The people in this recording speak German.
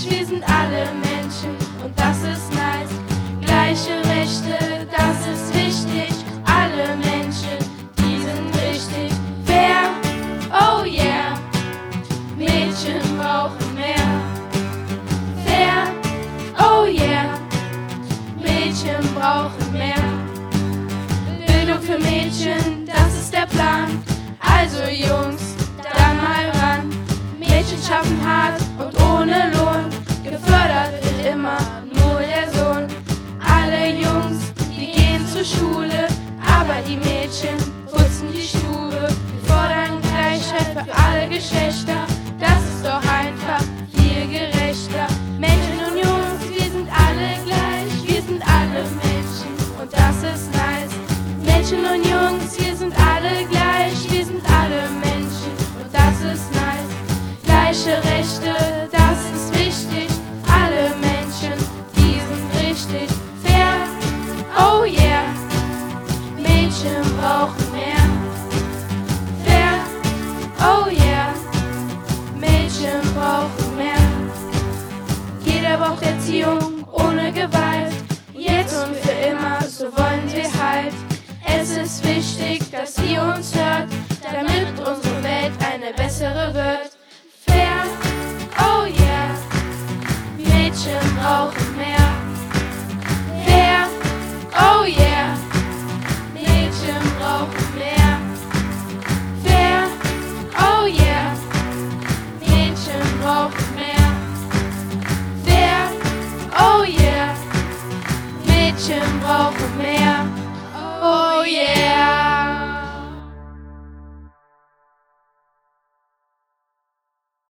wir sind alle Menschen und das ist nice. Gleiche Rechte, das ist wichtig. Alle Menschen, die sind richtig fair. Oh yeah, Mädchen brauchen mehr. Fair, oh yeah, Mädchen brauchen mehr. Bildung für Mädchen, das ist der Plan. Also Jungs, dann mal ran. Mädchen schaffen hart und ohne Lohn. Gefördert wird immer nur der Sohn. Alle Jungs, die gehen zur Schule, aber die Mädchen putzen die Stube. Wir fordern Gleichheit für alle Geschlechter. Das ist doch einfach viel gerechter. Mädchen und Jungs, wir sind alle gleich. Wir sind alle Mädchen und das ist nice. Mädchen und Jungs, wir sind alle gleich. Wir sind alle Menschen und das ist nice. Gleiche Rechte, das ist wichtig. Alle Menschen, die sind richtig fair. Oh yeah, Mädchen brauchen mehr. Fair, oh yeah, Mädchen brauchen mehr. Jeder braucht Erziehung ohne Gewalt. Jetzt und für immer, so wollen wir halt. Es ist wichtig, dass ihr uns hört, damit unsere Welt eine bessere wird. Fair, oh yeah, Mädchen brauchen mehr. Fair, oh yeah, Mädchen brauchen mehr. Fair, oh yeah, Mädchen brauchen mehr. Fair, oh yeah, Mädchen brauchen mehr.